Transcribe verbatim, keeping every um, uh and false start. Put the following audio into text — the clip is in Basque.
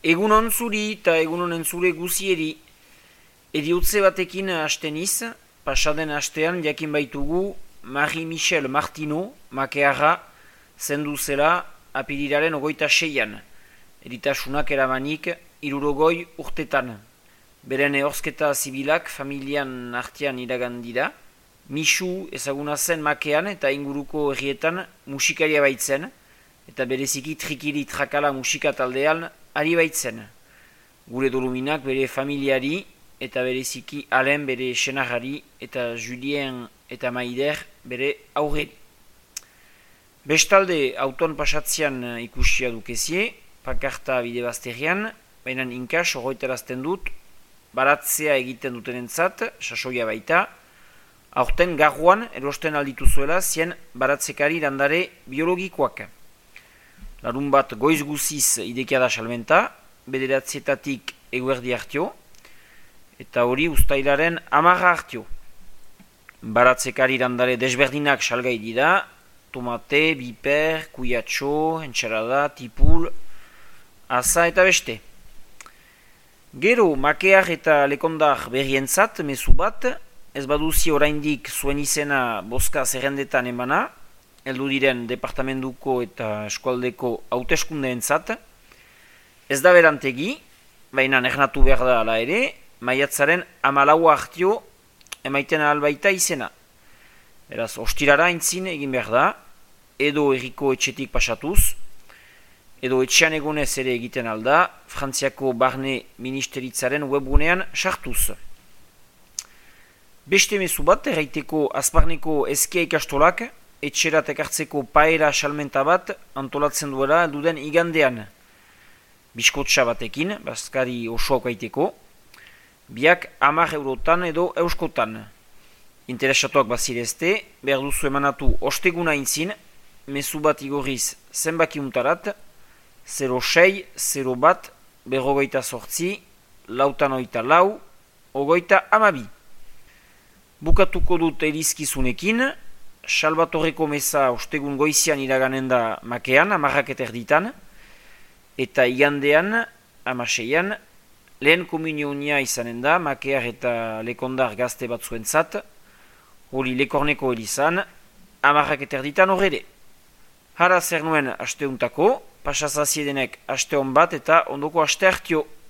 Egunon zuri eta egunon entzule guzieri, ediotze batekin hasten iz, pasaden hastean jakin baitugu Marie-Michel Martino, makearra, zendu zela apirilaren ogoita seian, eritasunak eramanik irurogoi urtetan. Beren ehorzketa zibilak familian artean iragan dira, Misu ezaguna zen makean eta inguruko herrietan musikaria baitzen, eta bereziki trikiri trakala musika taldean ari baitzen. Gure doluminak bere familiari eta bereziki Alen bere senarrari eta Julien eta Maider bere aurre. Bestalde auton pasatzean ikusia dukezie, pankarta bide bazterian, baina inkas horretarazten dut, baratzea egiten dutenentzat, sasoia baita, aurten garruan erosten aldituzuela zien baratzekari landare biologikoak. Larun bat goiz guziz idekia da salmenta, bederatzietatik eguerdi hartio, eta hori ustailaren amarra hartio. Baratzekari landare desberdinak salgai dira, tomate, biper, kuiatxo, entxarada, tipul, asa eta beste. Gero, makear eta lekondar berrientzat, mezu bat, ez baduzi oraindik zuen izena boska zerrendetan emana, heldu diren departamentuko eta eskualdeko hauteskundeentzat, ez da berantegi, baina ernatu behar da ala ere, maiatzaren hamalaua hartio emaiten albaita izena. Beraz, ostirara aintzin egin behar da, edo erriko etxetik pasatuz, edo etxean egonez ere egiten alda, Frantziako Barne Ministeritzaren webgunean sartuz. Beste mezu bat, erraiteko Azparneko eskia ikastolak, etxerat ekartzeko paera salmenta bat antolatzen duela elduden igandean. Biskotxa batekin, bazkari osoak aiteko, biak hamar eurotan edo euskotan. Interesatuak bazirezte, behar duzu emanatu osteguna intzin, mezu bat igorriz zenbaki untarat, zero sei, zero bat, berrogeita sortzi, lautan oita lau, ogoita amabi. Bukatuko dut erizkizunekin, Salbatorreko meza ostegun goizian iraganen da makean, amarrak eta erditan, eta igandean, amaseian, lehen komunionia izanen da, makear eta lekondar gazte bat zuentzat, hori lekorneko elizan, amarrak eta erditan horre. Hara zer nuen asteuntako, pasazaziedenek aste hon bat eta ondoko aste hartio.